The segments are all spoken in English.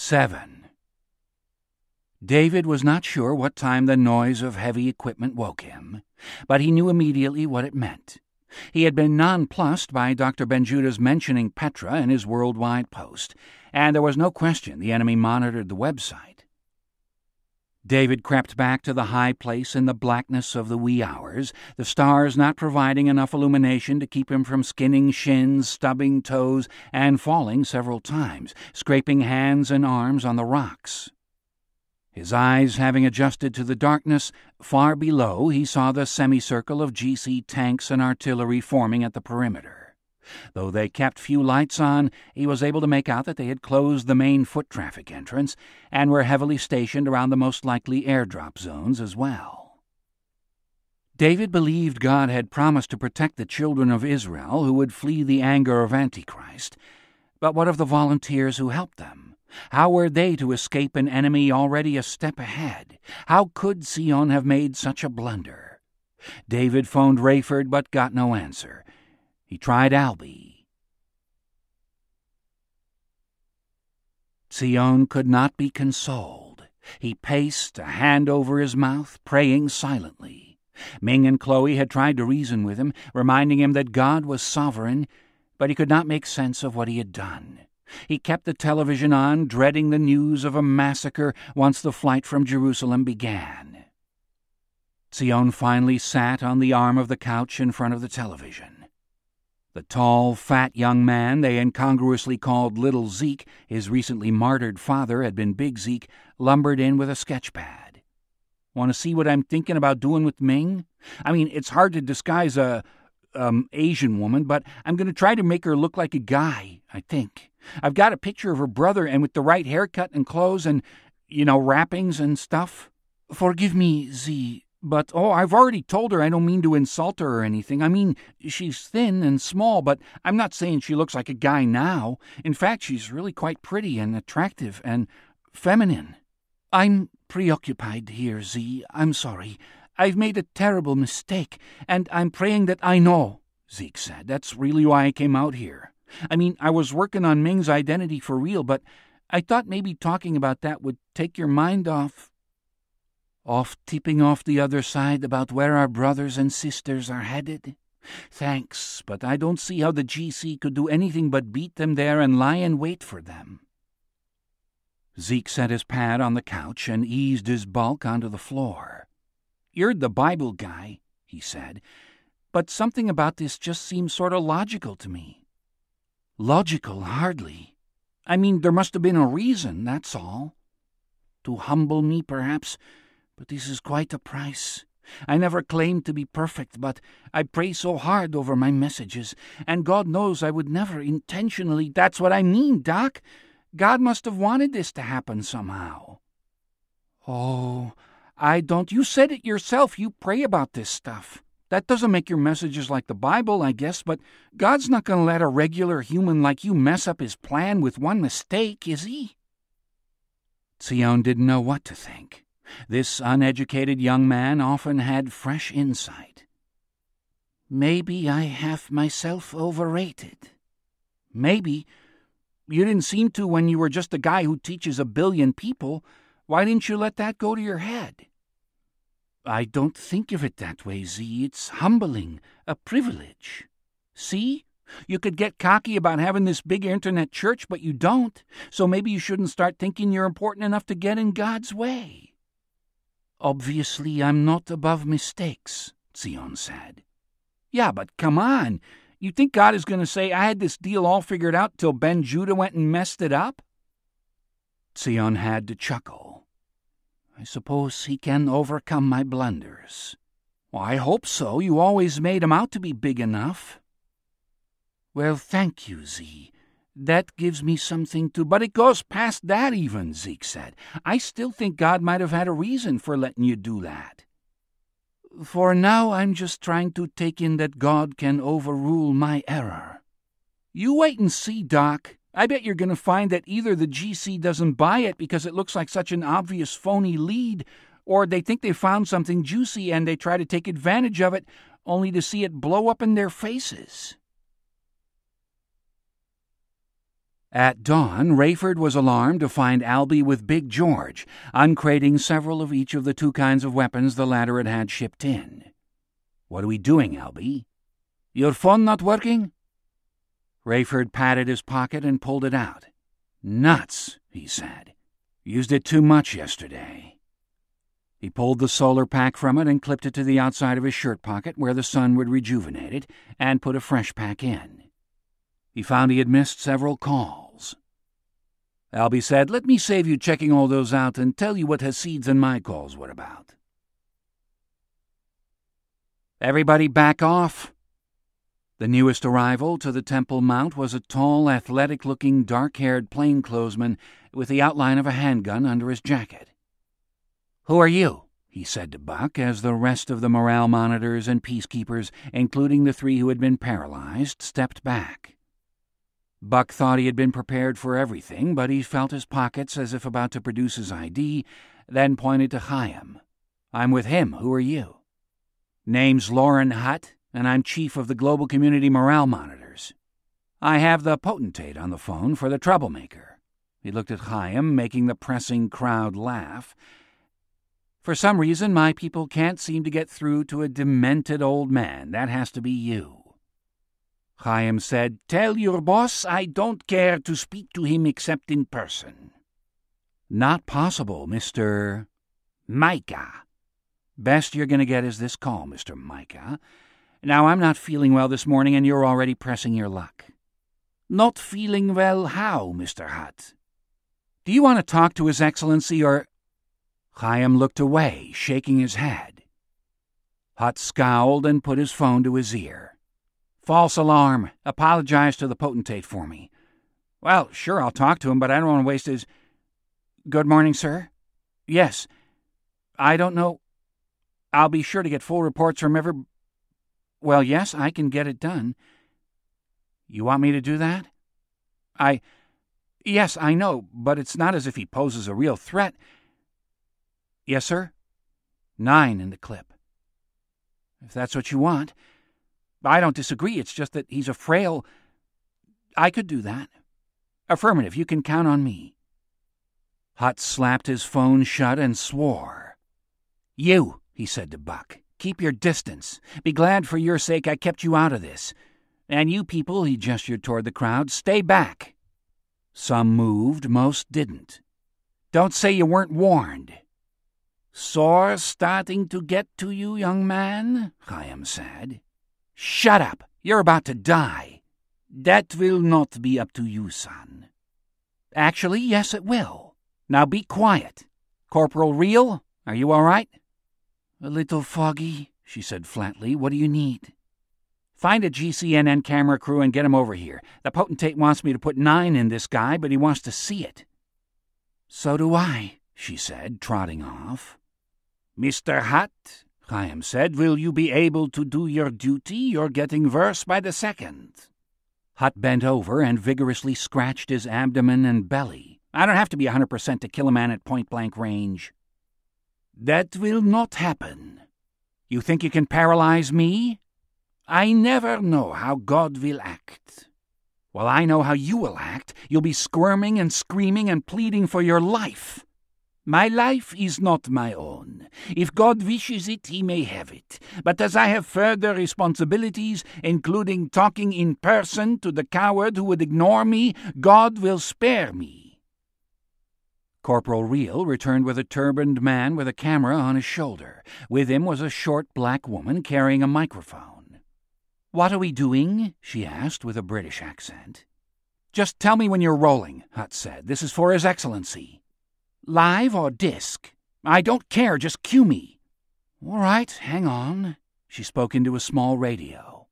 7. David was not sure what time the noise of heavy equipment woke him, but he knew immediately what it meant. He had been nonplussed by Dr. Benjudah's mentioning Petra in his worldwide post, and there was no question the enemy monitored the website. David crept back to the high place in the blackness of the wee hours, the stars not providing enough illumination to keep him from skinning shins, stubbing toes, and falling several times, scraping hands and arms on the rocks. His eyes having adjusted to the darkness, far below he saw the semicircle of GC tanks and artillery forming at the perimeter. Though they kept few lights on, he was able to make out that they had closed the main foot traffic entrance and were heavily stationed around the most likely airdrop zones as well. David believed God had promised to protect the children of Israel who would flee the anger of Antichrist. But what of the volunteers who helped them? How were they to escape an enemy already a step ahead? How could Sion have made such a blunder? David phoned Rayford but got no answer. He tried Albie. Sion could not be consoled. He paced, a hand over his mouth, praying silently. Ming and Chloe had tried to reason with him, reminding him that God was sovereign, but he could not make sense of what he had done. He kept the television on, dreading the news of a massacre once the flight from Jerusalem began. Sion finally sat on the arm of the couch in front of the television. The tall, fat young man they incongruously called Little Zeke, his recently martyred father had been Big Zeke, lumbered in with a sketch pad. Want to see what I'm thinking about doing with Ming? I mean, it's hard to disguise a Asian woman, but I'm going to try to make her look like a guy, I think. I've got a picture of her brother, and with the right haircut and clothes and, wrappings and stuff. Forgive me, Z, but, I've already told her I don't mean to insult her or anything. I mean, she's thin and small, but I'm not saying she looks like a guy now. In fact, she's really quite pretty and attractive and feminine. I'm preoccupied here, Z. I'm sorry. I've made a terrible mistake, and I'm praying that I know, Zeke said. That's really why I came out here. I mean, I was working on Ming's identity for real, but I thought maybe talking about that would take your mind off tipping off the other side about where our brothers and sisters are headed? Thanks, but I don't see how the GC could do anything but beat them there and lie in wait for them. Zeke set his pad on the couch and eased his bulk onto the floor. You're the Bible guy, he said, but something about this just seems sort of logical to me. Logical, hardly. I mean, there must have been a reason, that's all. To humble me, perhaps, but this is quite a price. I never claimed to be perfect, but I pray so hard over my messages, and God knows I would never intentionally— That's what I mean, Doc. God must have wanted this to happen somehow. Oh, I don't— You said it yourself. You pray about this stuff. That doesn't make your messages like the Bible, I guess, but God's not going to let a regular human like you mess up his plan with one mistake, is he? Sion didn't know what to think. This uneducated young man often had fresh insight. Maybe I have myself overrated. Maybe. You didn't seem to when you were just a guy who teaches 1 billion people. Why didn't you let that go to your head? I don't think of it that way, Z. It's humbling, a privilege. See? You could get cocky about having this big internet church, but you don't. So maybe you shouldn't start thinking you're important enough to get in God's way. Obviously, I'm not above mistakes, Sion said. Yeah, but come on. You think God is going to say, I had this deal all figured out till Benjudah went and messed it up? Sion had to chuckle. I suppose he can overcome my blunders. Well, I hope so. You always made him out to be big enough. Well, thank you, Z. That gives me something to— But it goes past that even, Zeke said. I still think God might have had a reason for letting you do that. For now, I'm just trying to take in that God can overrule my error. You wait and see, Doc. I bet you're going to find that either the GC doesn't buy it because it looks like such an obvious phony lead, or they think they found something juicy and they try to take advantage of it, only to see it blow up in their faces. At dawn, Rayford was alarmed to find Albie with Big George, uncrating several of each of the 2 kinds of weapons the latter had had shipped in. "What are we doing, Albie? Your phone not working?" Rayford patted his pocket and pulled it out. "Nuts," he said. "Used it too much yesterday." He pulled the solar pack from it and clipped it to the outside of his shirt pocket where the sun would rejuvenate it, and put a fresh pack in. He found he had missed several calls. Albie said, "Let me save you checking all those out and tell you what Hasid's and my calls were about." "Everybody back off." The newest arrival to the Temple Mount was a tall, athletic-looking, dark-haired plainclothesman with the outline of a handgun under his jacket. "Who are you?" he said to Buck as the rest of the morale monitors and peacekeepers, including the 3 who had been paralyzed, stepped back. Buck thought he had been prepared for everything, but he felt his pockets as if about to produce his ID, then pointed to Chaim. "I'm with him. Who are you?" "Name's Loren Hutt, and I'm chief of the Global Community Morale Monitors. I have the potentate on the phone for the troublemaker." He looked at Chaim, making the pressing crowd laugh. "For some reason, my people can't seem to get through to a demented old man. That has to be you." Chaim said, "Tell your boss I don't care to speak to him except in person." "Not possible, Mr. Micah." "Best you're going to get is this call, Mr. Micah. Now, I'm not feeling well this morning, and you're already pressing your luck." "Not feeling well how, Mr. Hutt?" "Do you want to talk to His Excellency, or—" Chaim looked away, shaking his head. Hutt scowled and put his phone to his ear. "False alarm. Apologize to the potentate for me." "Well, sure, I'll talk to him, but I don't want to waste his—" "Good morning, sir." "Yes. I don't know. I'll be sure to get full reports from every—" "Well, yes, I can get it done." "You want me to do that?" Yes, I know, but it's not as if he poses a real threat." "Yes, sir?" 9 in the clip." "If that's what you want. I don't disagree, it's just that he's a frail—" "I could do that." "Affirmative, you can count on me." Hutt slapped his phone shut and swore. "You," he said to Buck, "keep your distance. Be glad for your sake I kept you out of this. And you people," he gestured toward the crowd, "stay back." Some moved, most didn't. "Don't say you weren't warned." "Sore starting to get to you, young man?" Chaim said. "Shut up! You're about to die." "That will not be up to you, son." "Actually, yes, it will. Now be quiet. Corporal Real, are you all right?" "A little foggy," she said flatly. "What do you need?" "Find a GCNN camera crew and get him over here. The potentate wants me to put 9 in this guy, but he wants to see it." "So do I," she said, trotting off. "Mr. Hutt," Chaim said, "will you be able to do your duty? You're getting worse by the second." Hutt bent over and vigorously scratched his abdomen and belly. "I don't have to be 100% to kill a man at point-blank range." "That will not happen." "You think you can paralyze me?" "I never know how God will act." "Well, I know how you will act. You'll be squirming and screaming and pleading for your life." "My life is not my own. If God wishes it, he may have it. But as I have further responsibilities, including talking in person to the coward who would ignore me, God will spare me." Corporal Real returned with a turbaned man with a camera on his shoulder. With him was a short black woman carrying a microphone. "What are we doing?" she asked with a British accent. "Just tell me when you're rolling," Hutt said. "This is for His Excellency." "Live or disc?" "I don't care, just cue me." "All right, hang on." She spoke into a small radio.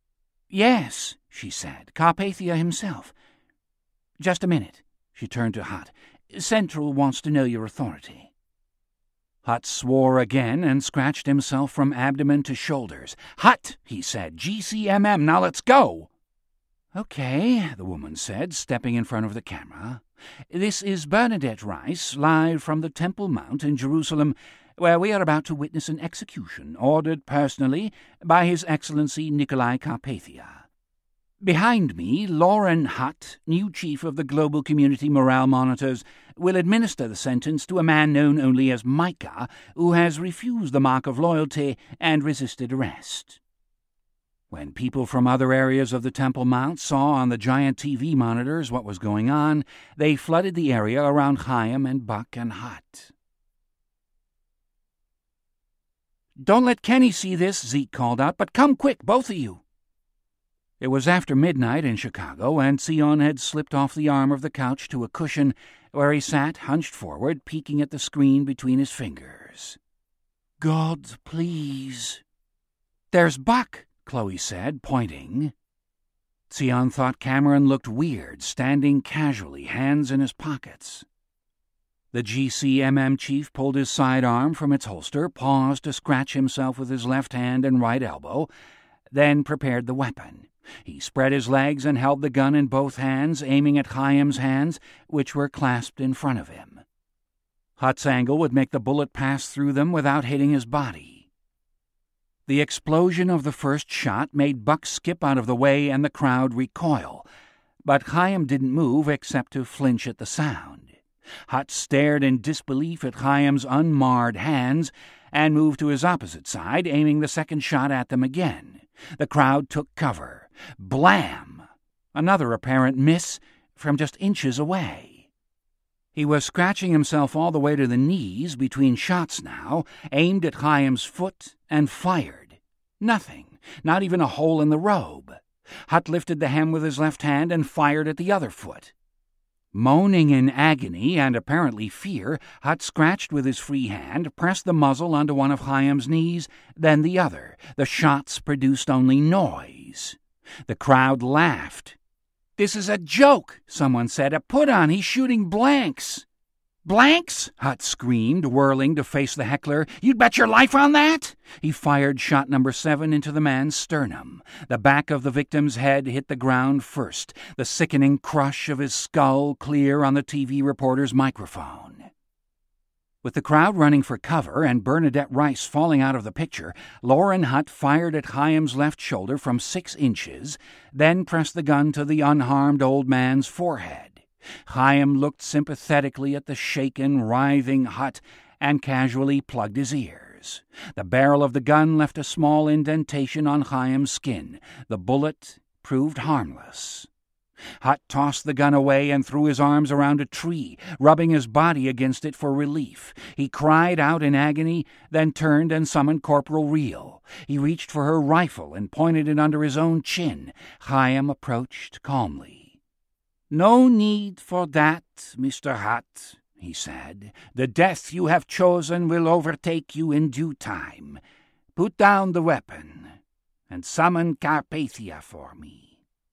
"Yes," she said, "Carpathia himself." "Just a minute." She turned to Hutt. "Central wants to know your authority." Hutt swore again and scratched himself from abdomen to shoulders. "Hutt," he said, "GCMM, now let's go." "Okay," the woman said, stepping in front of the camera. "This is Bernadette Rice, live from the Temple Mount in Jerusalem, where we are about to witness an execution ordered personally by His Excellency Nikolai Carpathia. Behind me, Lauren Hutt, new chief of the Global Community Morale Monitors, will administer the sentence to a man known only as Micah, who has refused the mark of loyalty and resisted arrest." When people from other areas of the Temple Mount saw on the giant TV monitors what was going on, they flooded the area around Chaim and Buck and Hutt. "Don't let Kenny see this," Zeke called out, "but come quick, both of you." It was after midnight in Chicago, and Sion had slipped off the arm of the couch to a cushion where he sat hunched forward, peeking at the screen between his fingers. "God, please." "There's Buck," Chloe said, pointing. Sion thought Cameron looked weird, standing casually, hands in his pockets. The GCMM chief pulled his sidearm from its holster, paused to scratch himself with his left hand and right elbow, then prepared the weapon. He spread his legs and held the gun in both hands, aiming at Chaim's hands, which were clasped in front of him. Hutt's angle would make the bullet pass through them without hitting his body. The explosion of the first shot made Buck skip out of the way and the crowd recoil, but Chaim didn't move except to flinch at the sound. Hutt stared in disbelief at Chaim's unmarred hands and moved to his opposite side, aiming the second shot at them again. The crowd took cover. Blam! Another apparent miss from just inches away. He was scratching himself all the way to the knees between shots now, aimed at Chaim's foot, and fired. Nothing, not even a hole in the robe. Hutt lifted the hem with his left hand and fired at the other foot. Moaning in agony and apparently fear, Hutt scratched with his free hand, pressed the muzzle onto one of Chaim's knees, then the other. The shots produced only noise. The crowd laughed. "This is a joke," someone said. "A put-on. He's shooting blanks." "Blanks?" Hutt screamed, whirling to face the heckler. "You'd bet your life on that?" He fired shot number 7 into the man's sternum. The back of the victim's head hit the ground first, the sickening crush of his skull clear on the TV reporter's microphone. With the crowd running for cover and Bernadette Rice falling out of the picture, Lauren Hutt fired at Chaim's left shoulder from 6 inches, then pressed the gun to the unharmed old man's forehead. Chaim looked sympathetically at the shaken, writhing Hutt and casually plugged his ears. The barrel of the gun left a small indentation on Chaim's skin. The bullet proved harmless. Hutt tossed the gun away and threw his arms around a tree, rubbing his body against it for relief. He cried out in agony, then turned and summoned Corporal Reel. He reached for her rifle and pointed it under his own chin. Chaim approached calmly. "No need for that, Mr. Hutt," he said. "The death you have chosen will overtake you in due time. Put down the weapon and summon Carpathia for me."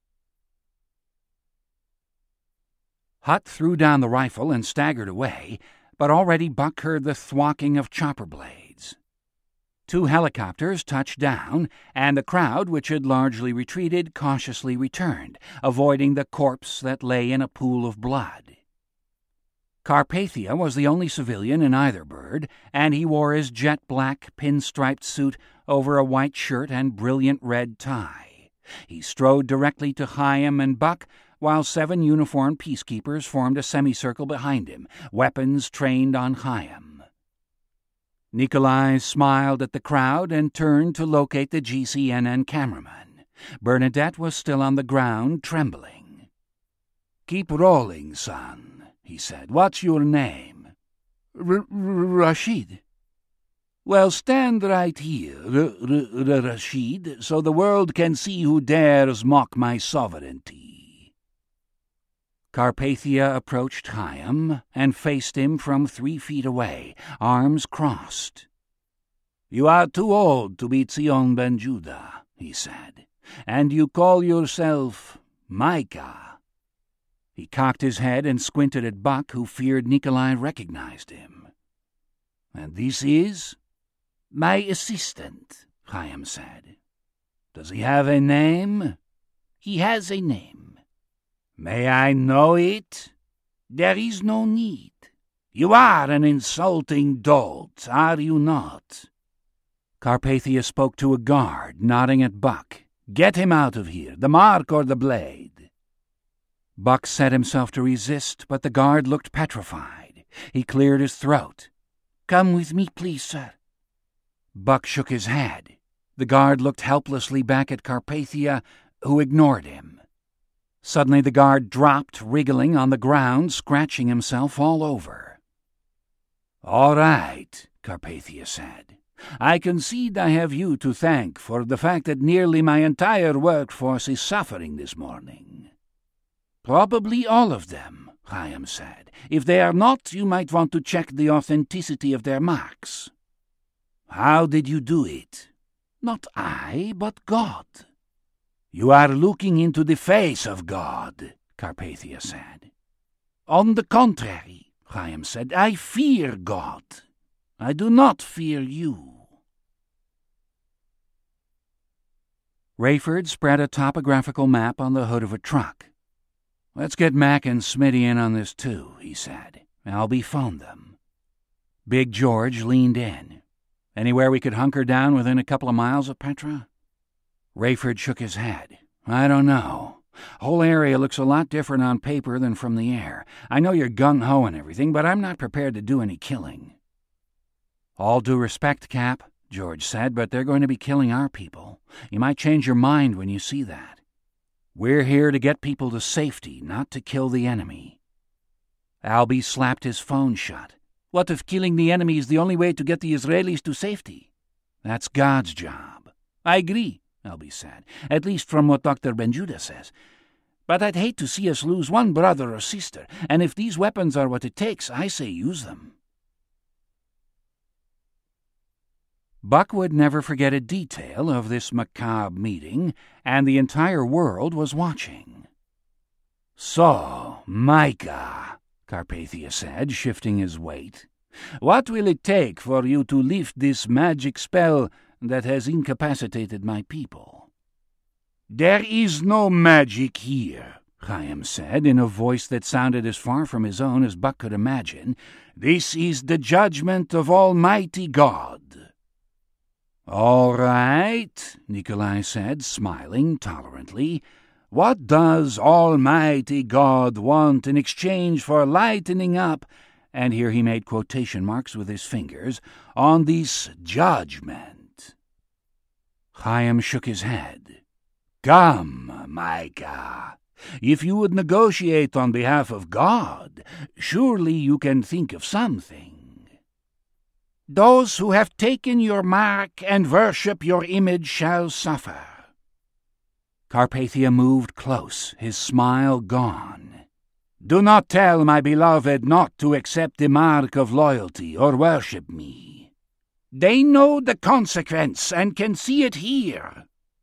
Hutt threw down the rifle and staggered away, but already Buck heard the thwacking of chopper blades. 2 helicopters touched down, and the crowd, which had largely retreated, cautiously returned, avoiding the corpse that lay in a pool of blood. Carpathia was the only civilian in either bird, and he wore his jet-black, pinstriped suit over a white shirt and brilliant red tie. He strode directly to Chaim and Buck, while 7 uniformed peacekeepers formed a semicircle behind him, weapons trained on Chaim. Nikolai smiled at the crowd and turned to locate the GCNN cameraman. Bernadette was still on the ground, trembling. "Keep rolling, son," he said. "What's your name?" "Rashid." "Well, stand right here, Rashid, so the world can see who dares mock my sovereignty." Carpathia approached Chaim and faced him from 3 feet away, arms crossed. "You are too old to be Zion ben Judah," he said, "and you call yourself Micah." He cocked his head and squinted at Buck, who feared Nikolai recognized him. "And this is?" "My assistant," Chaim said. "Does he have a name?" "He has a name." "May I know it?" "There is no need." "You are an insulting dolt, are you not?" Carpathia spoke to a guard, nodding at Buck. Get him out of here, the mark or the blade." Buck set himself to resist, but the guard looked petrified. He cleared his throat. "Come with me, please, sir." Buck shook his head. The guard looked helplessly back at Carpathia, who ignored him. Suddenly the guard dropped, wriggling on the ground, scratching himself all over. "All right," Carpathia said. "I concede I have you to thank for the fact that nearly my entire workforce is suffering this morning." "Probably all of them," Chaim said. "If they are not, you might want to check the authenticity of their marks." "How did you do it?" "Not I, but God." "You are looking into the face of God," Carpathia said. "On the contrary," Chaim said, "I fear God. I do not fear you." Rayford spread a topographical map on the hood of a truck. "Let's get Mac and Smitty in on this too," he said. "Albie phoned them." Big George leaned in. "Anywhere we could hunker down within a couple of miles of Petra?" Rayford shook his head. "I don't know. Whole area looks a lot different on paper than from the air. I know you're gung-ho and everything, but I'm not prepared to do any killing." "All due respect, Cap," George said, "but they're going to be killing our people. You might change your mind when you see that. We're here to get people to safety, not to kill the enemy." Albie slapped his phone shut. "What if killing the enemy is the only way to get the Israelis to safety?" "That's God's job." "I agree," Albie said, "at least from what Dr. Benjuda says. But I'd hate to see us lose one brother or sister, and if these weapons are what it takes, I say use them." Buck would never forget a detail of this macabre meeting, and the entire world was watching. "So, Micah," Carpathia said, shifting his weight, "what will it take for you to lift this magic spell that has incapacitated my people?" "There is no magic here," Chaim said, in a voice that sounded as far from his own as Buck could imagine. "This is the judgment of Almighty God." "All right," Nikolai said, smiling tolerantly. "What does Almighty God want in exchange for lightening up," and here he made quotation marks with his fingers, "on this judgment?" Chaim shook his head. "Come, Micah, if you would negotiate on behalf of God, surely you can think of something." "Those who have taken your mark and worship your image shall suffer." Carpathia moved close, his smile gone. "Do not tell my beloved not to accept the mark of loyalty or worship me. They know the consequence and can see it here."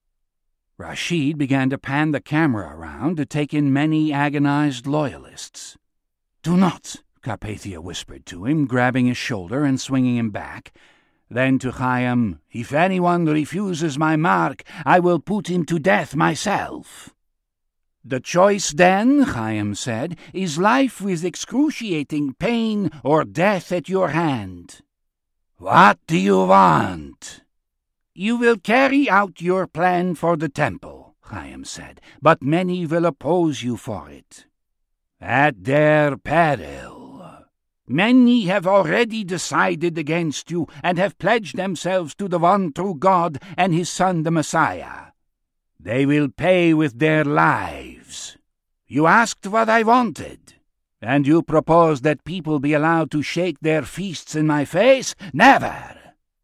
Rashid began to pan the camera around to take in many agonized loyalists. "Do not," Carpathia whispered to him, grabbing his shoulder and swinging him back. Then to Chaim, "If anyone refuses my mark, I will put him to death myself." "The choice then," Chaim said, "is life with excruciating pain or death at your hand." "What do you want?" "You will carry out your plan for the temple," Chaim said, "but many will oppose you for it." "At their peril." "Many have already decided against you and have pledged themselves to the one true God and his Son the Messiah. They will pay with their lives. You asked what I wanted, and you propose that people be allowed to shake their fists in my face? Never!"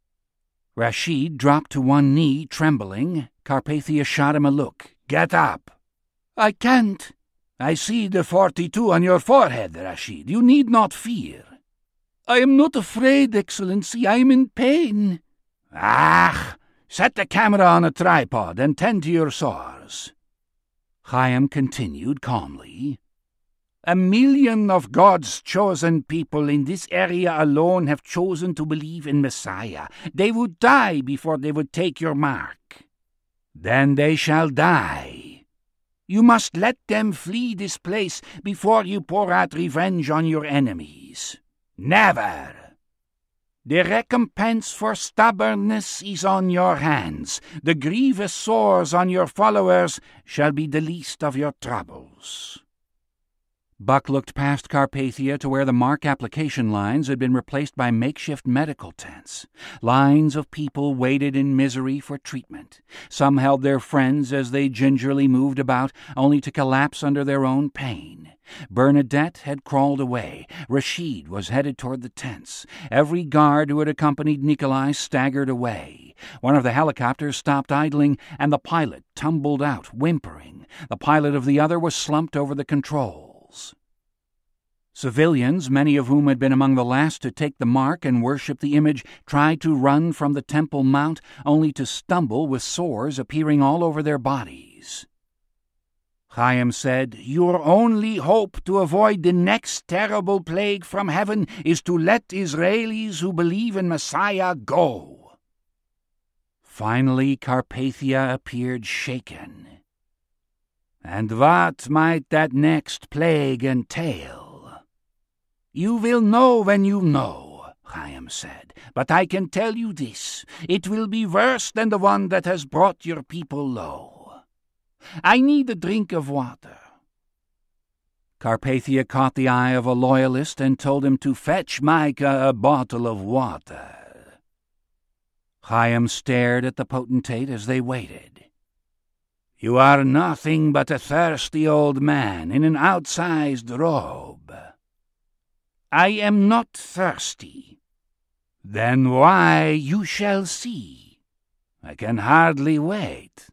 Rashid dropped to one knee, trembling. Carpathia shot him a look. "Get up." "I can't." "I see the 42 on your forehead, Rashid. You need not fear." "I am not afraid, Excellency. I am in pain." "Ah, set the camera on a tripod and tend to your sores." Chaim continued calmly. "1 million of God's chosen people in this area alone have chosen to believe in Messiah. They would die before they would take your mark." "Then they shall die." "You must let them flee this place before you pour out revenge on your enemies." "Never!" The recompense for stubbornness is on your hands. The grievous sores on your followers shall be the least of your troubles." Buck looked past Carpathia to where the mark application lines had been replaced by makeshift medical tents. Lines of people waited in misery for treatment. Some held their friends as they gingerly moved about, only to collapse under their own pain. Bernadette had crawled away. Rashid was headed toward the tents. Every guard who had accompanied Nikolai staggered away. One of the helicopters stopped idling, and the pilot tumbled out, whimpering. The pilot of the other was slumped over the controls. Civilians, many of whom had been among the last to take the mark and worship the image, tried to run from the Temple Mount, only to stumble with sores appearing all over their bodies. Chaim said, "Your only hope to avoid the next terrible plague from heaven is to let Israelis who believe in Messiah go." Finally, Carpathia appeared shaken. "And what might that next plague entail?" "You will know when you know," Chaim said. "But I can tell you this, it will be worse than the one that has brought your people low. I need a drink of water." Carpathia caught the eye of a loyalist and told him to fetch Micah a bottle of water. Chaim stared at the potentate as they waited. "You are nothing but a thirsty old man in an outsized robe." "I am not thirsty." "Then why, you shall see. I can hardly wait."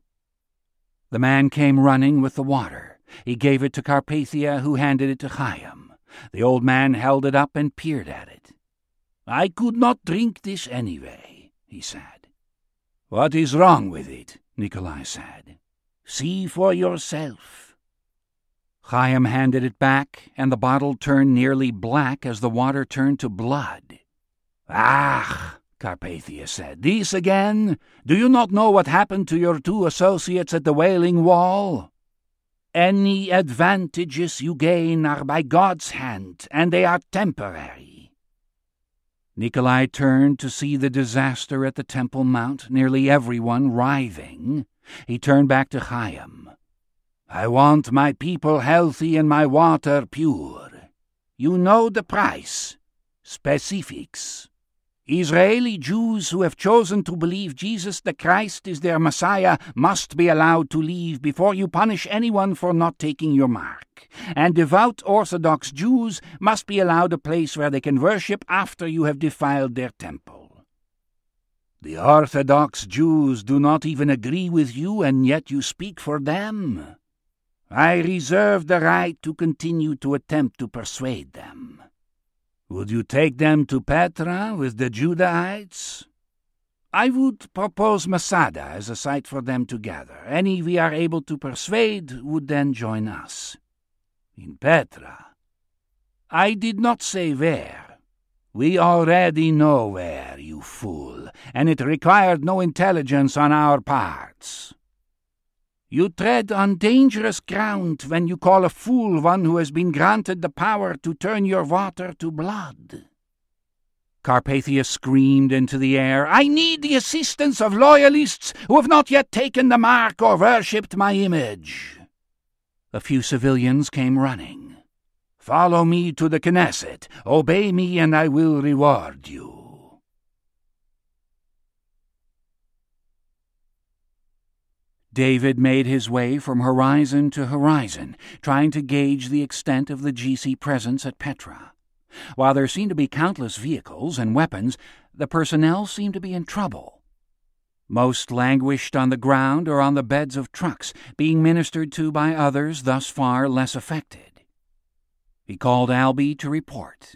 The man came running with the water. He gave it to Carpathia, who handed it to Chaim. The old man held it up and peered at it. "I could not drink this anyway," he said. "What is wrong with it?" Nikolai said. "See for yourself." Chaim handed it back, and the bottle turned nearly black as the water turned to blood. "Ah," Carpathia said, "this again? Do you not know what happened to your two associates at the Wailing Wall? Any advantages you gain are by God's hand, and they are temporary." Nikolai turned to see the disaster at the Temple Mount, nearly everyone writhing. He turned back to Chaim. "I want my people healthy and my water pure. You know the price. Specifics. Israeli Jews who have chosen to believe Jesus the Christ is their Messiah must be allowed to leave before you punish anyone for not taking your mark. And devout Orthodox Jews must be allowed a place where they can worship after you have defiled their temple. The Orthodox Jews do not even agree with you, and yet you speak for them. I reserve the right to continue to attempt to persuade them. Would you take them to Petra with the Judahites? I would propose Masada as a site for them to gather. Any we are able to persuade would then join us. In Petra. I did not say where. We already know where, you fool, and it required no intelligence on our parts. You tread on dangerous ground when you call a fool one who has been granted the power to turn your water to blood." Carpathia screamed into the air, "I need the assistance of loyalists who have not yet taken the mark or worshipped my image." A few civilians came running. "Follow me to the Knesset. Obey me, and I will reward you." David made his way from horizon to horizon, trying to gauge the extent of the GC presence at Petra. While there seemed to be countless vehicles and weapons, the personnel seemed to be in trouble. Most languished on the ground or on the beds of trucks, being ministered to by others thus far less affected. He called Albie to report.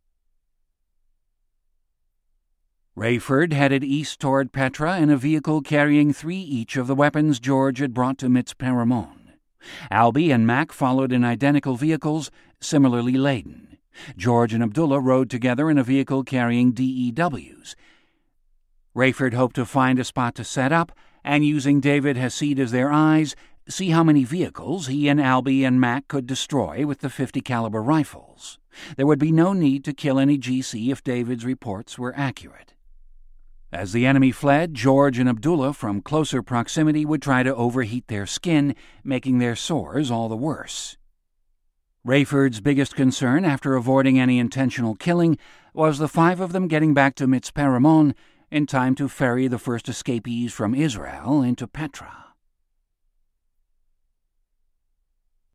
Rayford headed east toward Petra in a vehicle carrying 3 each of the weapons George had brought to Mitzperamon. Albie and Mac followed in identical vehicles, similarly laden. George and Abdullah rode together in a vehicle carrying DEWs. Rayford hoped to find a spot to set up, and using David Hasid as their eyes, see how many vehicles he and Albie and Mac could destroy with the .50 caliber rifles. There would be no need to kill any GC if David's reports were accurate. As the enemy fled, George and Abdullah from closer proximity would try to overheat their skin, making their sores all the worse. Rayford's biggest concern, after avoiding any intentional killing, was the 5 of them getting back to Mitzperamon in time to ferry the first escapees from Israel into Petra.